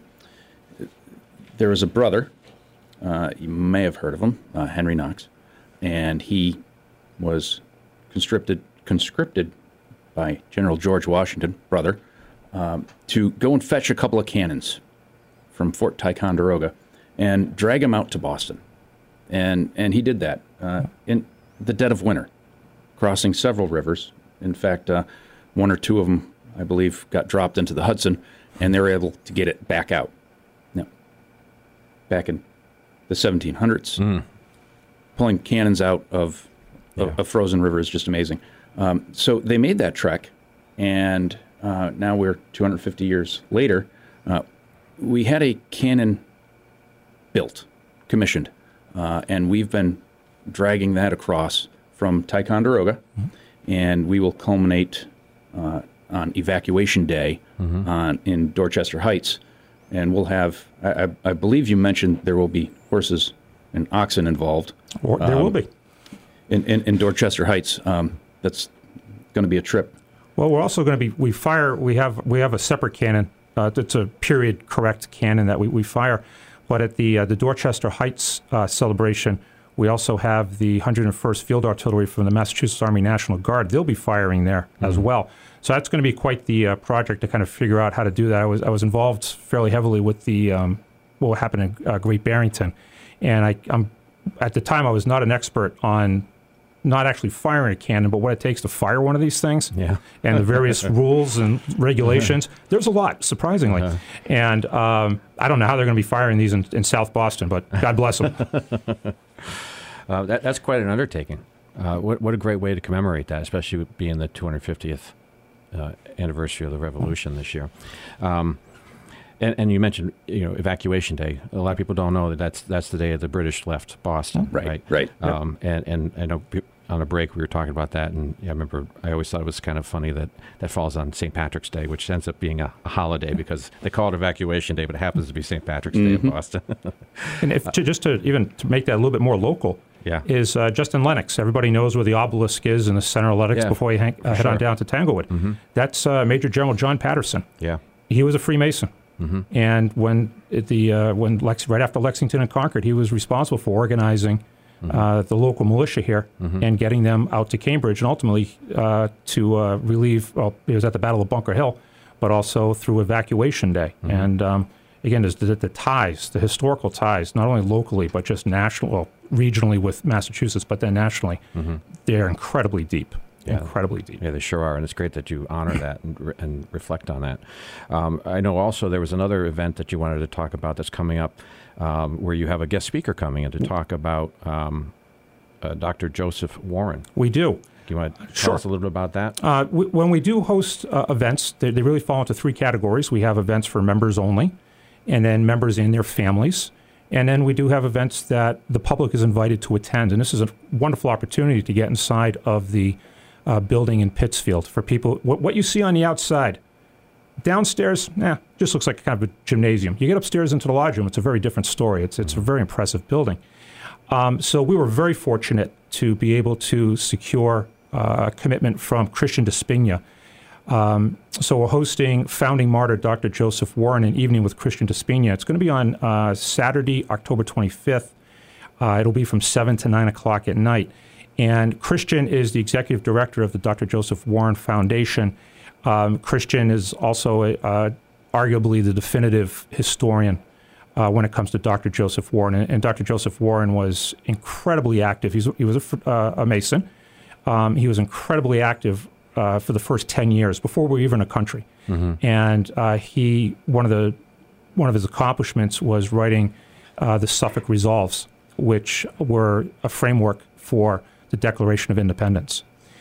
there was a brother, you may have heard of him, Henry Knox, and he was conscripted by General George Washington, brother, to go and fetch a couple of cannons from Fort Ticonderoga and drag them out to Boston. And he did that in the dead of winter, crossing several rivers. In fact, 1 or 2 of them, I believe, got dropped into the Hudson, and they were able to get it back out. Now, back in the 1700s, pulling cannons out of a frozen river is just amazing. So they made that trek, and now we're 250 years later. We had a cannon built, commissioned, and we've been dragging that across from Ticonderoga, and we will culminate on Evacuation Day in Dorchester Heights, and we'll have, I believe you mentioned there will be horses and oxen involved. There will be. In Dorchester Heights. That's going to be a trip. Well, we're also going to be, we have a separate cannon. It's a period correct cannon that we fire. But at the Dorchester Heights celebration, we also have the 101st Field Artillery from the Massachusetts Army National Guard. They'll be firing there as well. So that's going to be quite the project to kind of figure out how to do that. I was involved fairly heavily with the what happened in Great Barrington, and I'm at the time I was not an expert on not actually firing a cannon, but what it takes to fire one of these things, and the various rules and regulations. There's a lot, surprisingly, and I don't know how they're going to be firing these in South Boston, but God bless them. That's quite an undertaking. What a great way to commemorate that, especially being the 250th anniversary of the Revolution this year. And you mentioned, Evacuation Day. A lot of people don't know that's the day the British left Boston. Right. And I know on a break we were talking about that, and I remember I always thought it was kind of funny that falls on St. Patrick's Day, which ends up being a holiday because they call it Evacuation Day, but it happens to be St. Patrick's Day in Boston. And to make that a little bit more local, is Justin Lennox. Everybody knows where the obelisk is in the center of Lennox before you head on down to Tanglewood. Mm-hmm. That's Major General John Patterson. Yeah, he was a Freemason. Mm-hmm. And right after Lexington and Concord, he was responsible for organizing the local militia here and getting them out to Cambridge, and ultimately to relieve. Well, it was at the Battle of Bunker Hill, but also through Evacuation Day. Mm-hmm. And again, there's the ties, the historical ties, not only locally but just regionally with Massachusetts, but then nationally, they're incredibly deep. Yeah. Incredibly deep. Yeah, they sure are, and it's great that you honor that and reflect on that. I know also there was another event that you wanted to talk about that's coming up, where you have a guest speaker coming in to talk about Dr. Joseph Warren. We do. Do you want to tell us a little bit about that? When we do host events, they really fall into three categories. We have events for members only, and then members and their families. And then we do have events that the public is invited to attend. And this is a wonderful opportunity to get inside of the building in Pittsfield for people. What you see on the outside, downstairs, just looks like kind of a gymnasium. You get upstairs into the lodge room, it's a very different story. It's a very impressive building. So we were very fortunate to be able to secure a commitment from Christian Despina. So we're hosting founding martyr Dr. Joseph Warren, an evening with Christian Despina. It's going to be on Saturday, October 25th. It'll be from 7 to 9 o'clock at night. And Christian is the executive director of the Dr. Joseph Warren Foundation. Christian is also arguably the definitive historian when it comes to Dr. Joseph Warren. And Dr. Joseph Warren was incredibly active. He was a Mason. He was incredibly active for the first 10 years before we were even a country. Mm-hmm. And one of his accomplishments was writing the Suffolk Resolves, which were a framework for the Declaration of Independence.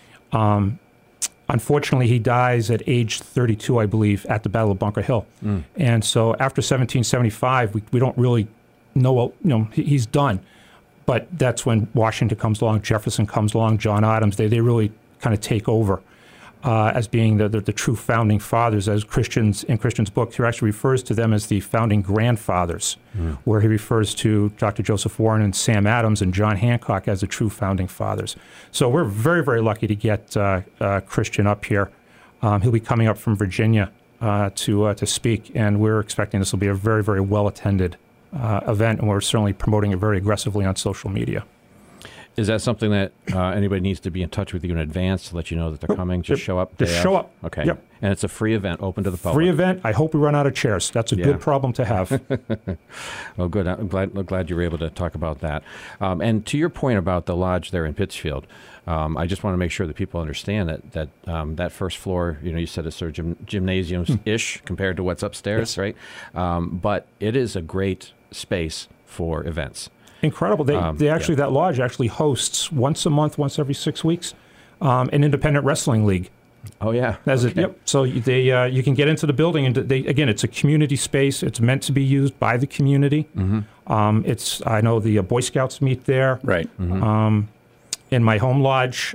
Unfortunately, he dies at age 32, I believe, at the Battle of Bunker Hill. Mm. And so after 1775, we don't really know, he's done. But that's when Washington comes along, Jefferson comes along, John Adams. They really kind of take over as being the true founding fathers. As Christian's book, he actually refers to them as the founding grandfathers, where he refers to Dr. Joseph Warren and Sam Adams and John Hancock as the true founding fathers. So we're very, very lucky to get Christian up here. He'll be coming up from Virginia to speak, and we're expecting this will be a very, very well-attended event, and we're certainly promoting it very aggressively on social media. Is that something that anybody needs to be in touch with you in advance to let you know that they're coming? Just show up? Just show up. Okay. Yep. And it's a free event, open to the public. Free event. I hope we run out of chairs. That's a good problem to have. Well, good. I'm glad you were able to talk about that. And to your point about the lodge there in Pittsfield, I just want to make sure that people understand that first floor, you said it's sort of gymnasium-ish compared to what's upstairs, right? But it is a great space for events. Incredible. That lodge actually hosts once a month, once every 6 weeks, an independent wrestling league. Oh yeah. Yep. So you can get into the building, and it's a community space. It's meant to be used by the community. Mm-hmm. I know the Boy Scouts meet there. Right. Mm-hmm. In my home lodge,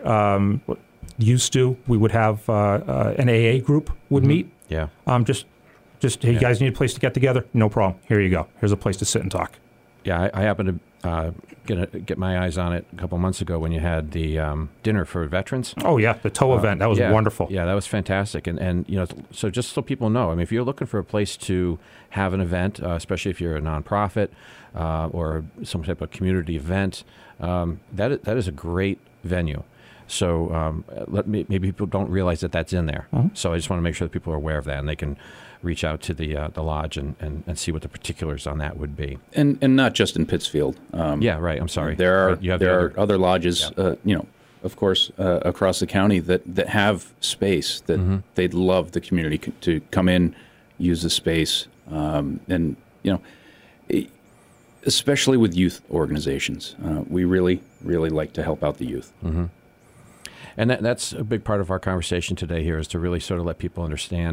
we would have an AA group would meet. Yeah. Just hey, you guys need a place to get together? No problem. Here you go. Here's a place to sit and talk. Yeah, I happened to get my eyes on it a couple months ago when you had the dinner for veterans. Oh yeah, the TOE event. That was wonderful. Yeah, that was fantastic. And so just so people know, I mean, if you're looking for a place to have an event, especially if you're a nonprofit or some type of community event, that is a great venue. So maybe people don't realize that that's in there. Mm-hmm. So I just want to make sure that people are aware of that, and they can reach out to the lodge and see what the particulars on that would be. And not just in Pittsfield. Yeah, right. I'm sorry. There are other lodges, of course, across the county that have space that they'd love the community to come in, use the space, and especially with youth organizations, we really, really like to help out the youth. Mm-hmm. And that's a big part of our conversation today here, is to really sort of let people understand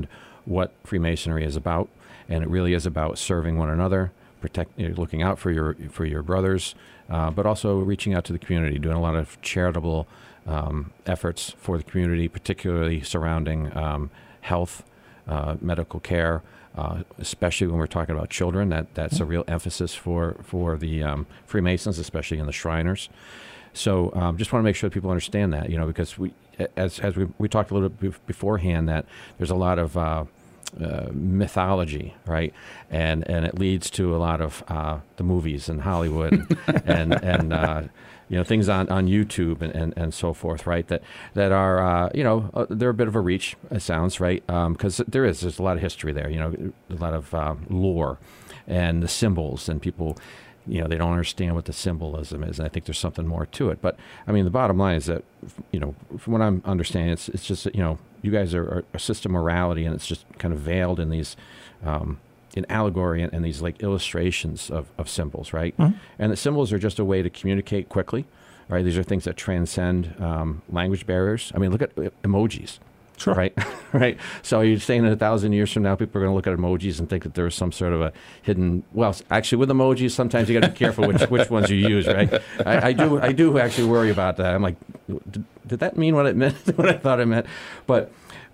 what Freemasonry is about, and it really is about serving one another, looking out for your brothers, but also reaching out to the community, doing a lot of charitable efforts for the community, particularly surrounding health, medical care, especially when we're talking about children. That's a real emphasis for the Freemasons, especially in the Shriners. So just want to make sure that people understand that, because as we talked a little bit beforehand, that there's a lot of mythology, right? And it leads to a lot of the movies and Hollywood and things on YouTube and so forth, right? That are they're a bit of a reach, it sounds, right? Because there's a lot of history there, a lot of lore and the symbols, and people, they don't understand what the symbolism is, and I think there's something more to it. But I mean, the bottom line is that, from what I'm understanding, it's just that, you guys are a system morality, and it's just kind of veiled in these in allegory and these like illustrations of symbols, right? Mm-hmm. And the symbols are just a way to communicate quickly, right? These are things that transcend language barriers. I mean, look at emojis. Sure. Right. Right. So you're saying that 1,000 years from now, people are going to look at emojis and think that there's some sort of a hidden. Well, actually, with emojis, sometimes you got to be careful which ones you use. Right. I do actually worry about that. I'm like, did that mean what it meant? What I thought it meant? But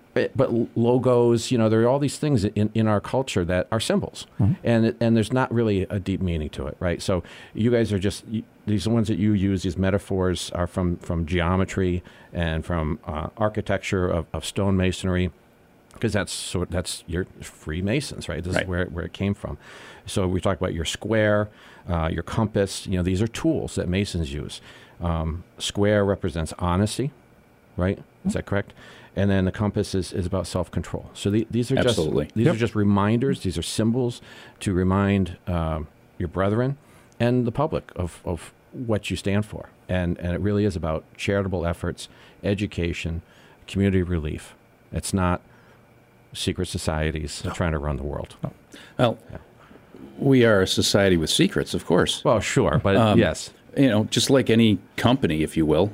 logos, there are all these things in our culture that are symbols, mm-hmm. and there's not really a deep meaning to it, right? So you guys are just these ones that you use. These metaphors are from geometry and from architecture of stone masonry, because that's your Freemasons, right? This is where it came from. So we talk about your square, your compass. These are tools that Masons use. Square represents honesty, right? Is that correct? And then the compass is about self-control. So these are are just reminders. These are symbols to remind your brethren and the public of what you stand for. And it really is about charitable efforts, education, community relief. It's not secret societies trying to run the world. No. Well, we are a society with secrets, of course. Well, sure, but yes. Just like any company, if you will,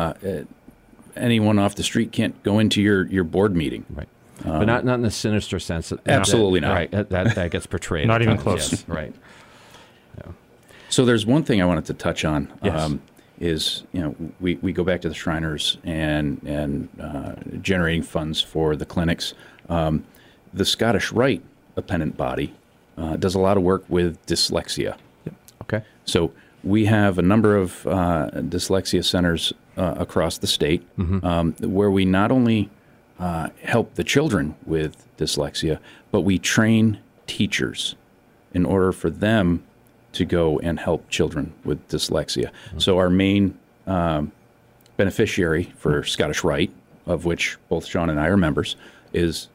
anyone off the street can't go into your board meeting. Right. But not in the sinister sense. Absolutely not. Right. That gets portrayed. Not even close. Yes, right. Yeah. So there's one thing I wanted to touch on. Yes. Is we go back to the Shriners and generating funds for the clinics. The Scottish Rite appendant body does a lot of work with dyslexia. Okay. So we have a number of dyslexia centers across the state, mm-hmm. Where we not only help the children with dyslexia, but we train teachers in order for them to go and help children with dyslexia. Mm-hmm. So our main beneficiary for Scottish Rite, of which both Sean and I are members, is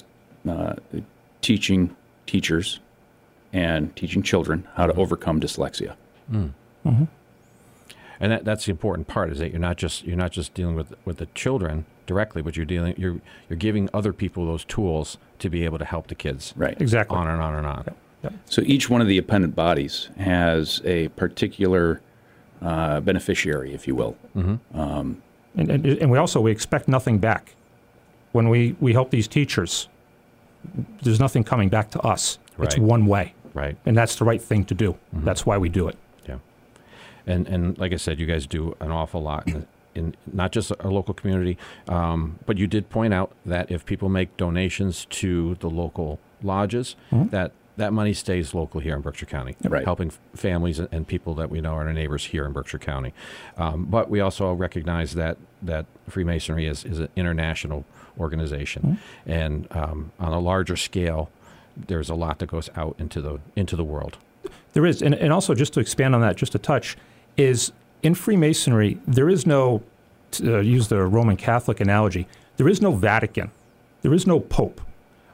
teaching teachers and teaching children how to overcome dyslexia. Mm. Mm-hmm. And that's the important part, is that you're not just dealing with the children directly, but you're giving other people those tools to be able to help the kids. Right. Exactly. On and on and on. Yep. So each one of the appendant bodies has a particular beneficiary, if you will. Mm-hmm. And we expect nothing back. When we help these teachers, there's nothing coming back to us. Right. It's one way. Right. And that's the right thing to do. Mm-hmm. That's why we do it. Yeah. And like I said, you guys do an awful lot in not just our local community, but you did point out that if people make donations to the local lodges, mm-hmm. that money stays local here in Berkshire County, right. Helping families and people that we know are our neighbors here in Berkshire County. But we also recognize that Freemasonry is an international organization, mm-hmm. And on a larger scale, there's a lot that goes out into the world. There is, and also just to expand on that just a touch, is in Freemasonry, there is no, to use the Roman Catholic analogy, there is no Vatican. There is no Pope.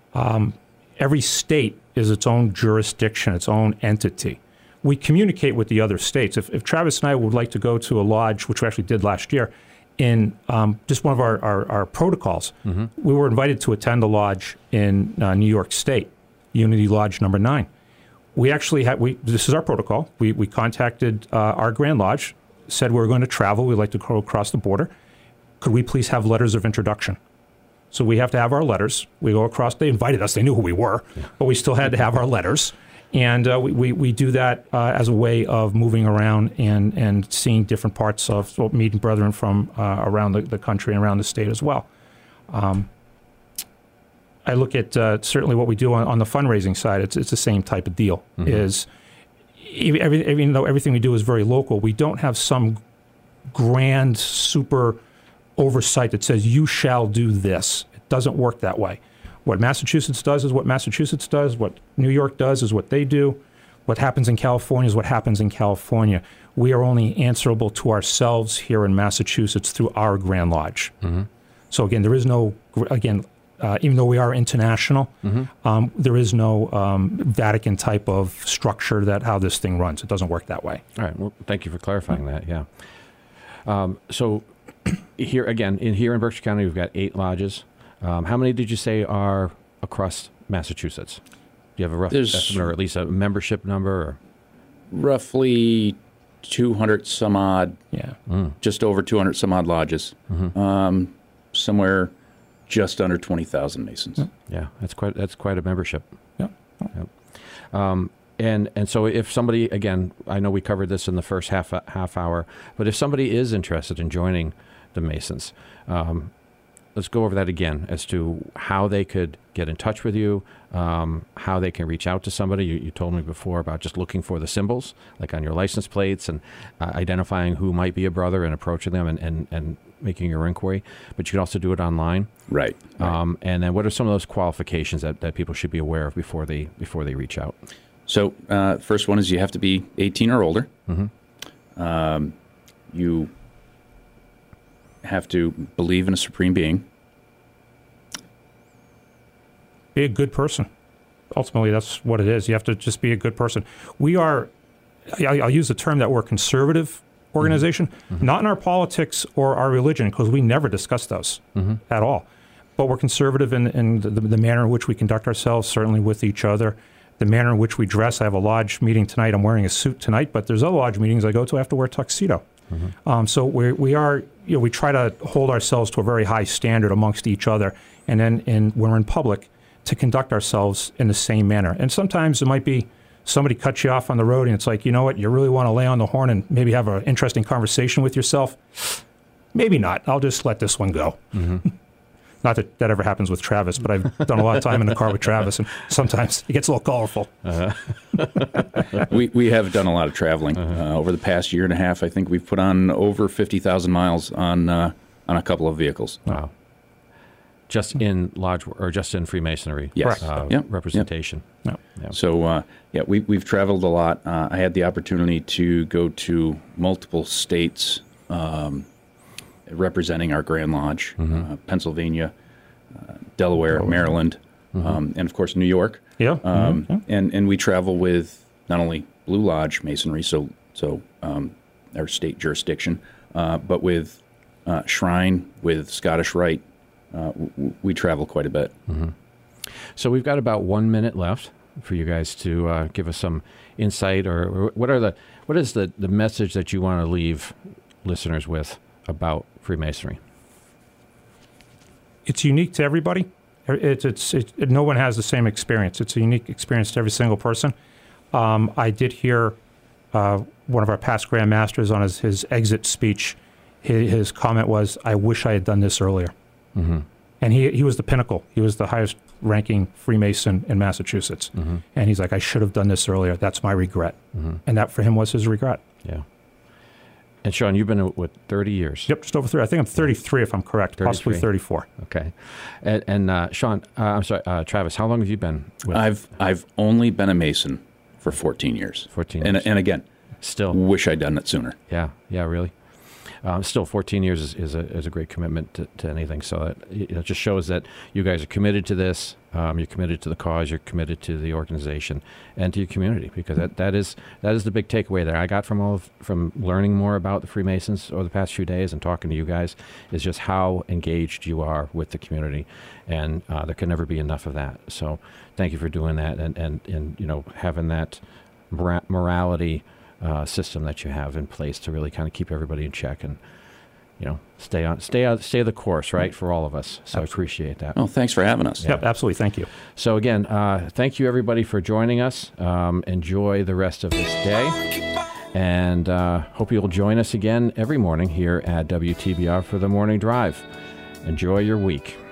Every state is its own jurisdiction, its own entity. We communicate with the other states. If Travis and I would like to go to a lodge, which we actually did last year, in just one of our protocols, mm-hmm. we were invited to attend a lodge in New York State, Unity Lodge number 9. We actually this is our protocol. We contacted our Grand Lodge, said we were going to travel. We'd like to go across the border. Could we please have letters of introduction? So we have to have our letters. We go across. They invited us. They knew who we were, but we still had to have our letters. And we do that as a way of moving around and seeing different parts of meeting brethren from around the country and around the state as well. I look at certainly what we do on the fundraising side. It's the same type of deal. Mm-hmm. Is even though everything we do is very local, we don't have some grand super oversight that says you shall do this. It doesn't work that way. What Massachusetts does is what Massachusetts does. What New York does is what they do. What happens in California is what happens in California. We are only answerable to ourselves here in Massachusetts through our Grand Lodge. Mm-hmm. So again, there is no, even though we are international, there is no Vatican type of structure that how this thing runs. It doesn't work that way. All right. Well, thank you for clarifying that. Yeah. So here in Berkshire County, we've got 8 lodges. How many did you say are across Massachusetts? Do you have a rough estimate or at least a membership number? Or? Roughly 200 some odd, just over 200 some odd lodges. Mm-hmm. Somewhere just under 20,000 Masons. Yeah, that's quite a membership. Yeah. And so if somebody, again, I know we covered this in the first half hour, but if somebody is interested in joining the Masons, let's go over that again as to how they could get in touch with you, how they can reach out to somebody. You told me before about just looking for the symbols, like on your license plates, and identifying who might be a brother and approaching them and making your inquiry. But you can also do it online. Right. And then what are some of those qualifications that people should be aware of before they reach out? So first one is you have to be 18 or older. Mm-hmm. You have to believe in a supreme being. Be a good person. Ultimately, that's what it is. You have to just be a good person. We are, I'll use the term that we're a conservative organization, not in our politics or our religion, because we never discuss those at all. But we're conservative in the manner in which we conduct ourselves, certainly with each other, the manner in which we dress. I have a lodge meeting tonight. I'm wearing a suit tonight, but there's other lodge meetings I go to, I have to wear a tuxedo. So we are, we try to hold ourselves to a very high standard amongst each other, and then when we're in public, to conduct ourselves in the same manner. And sometimes it might be somebody cuts you off on the road, and it's like, you know what, you really want to lay on the horn and maybe have an interesting conversation with yourself? Maybe not. I'll just let this one go. Not that that ever happens with Travis, but I've done a lot of time in the car with Travis, and sometimes it gets a little colorful. We have done a lot of traveling. Over the past year and a half, I think we've put on over 50,000 miles on a couple of vehicles. Wow. Just in lodge or just in Freemasonry representation. Yep. Yeah. So, we've traveled a lot. I had the opportunity to go to multiple states representing our Grand Lodge, Pennsylvania, Delaware, Maryland, and, of course, New York. And we travel with not only Blue Lodge Masonry, so our state jurisdiction, but with Shrine, with Scottish Rite. We travel quite a bit. So we've got about 1 minute left for you guys to give us some insight, or what is the message that you want to leave listeners with about Freemasonry? It's unique to everybody. No one has the same experience. It's a unique experience to every single person. I did hear one of our past Grand Masters on his exit speech. His comment was, "I wish I had done this earlier." And he was the pinnacle. He was the highest ranking Freemason in Massachusetts. And he's like, "I should have done this earlier. That's my regret." And that for him was his regret. Yeah. And Sean, you've been with 30 years. Yep, just over 30. I think I'm 33 if I'm correct, 33. Possibly 34. Okay. And Sean, I'm sorry, Travis, how long have you been with? I've only been a Mason for 14 years. 14 years. And again, still wish I'd done it sooner. Yeah, really. Still, 14 years is a great commitment to anything. So it just shows that you guys are committed to this. You're committed to the cause. You're committed to the organization and to your community, because that is the big takeaway there I got from learning more about the Freemasons over the past few days and talking to you guys, is just how engaged you are with the community, and there can never be enough of that. So thank you for doing that and having that morality system that you have in place to really kind of keep everybody in check. And stay the course, right, for all of us. So I appreciate that. Oh, thanks for having us. Yep, absolutely. Thank you. So again, thank you everybody for joining us. Enjoy the rest of this day, and hope you'll join us again every morning here at WTBR for the Morning Drive. Enjoy your week.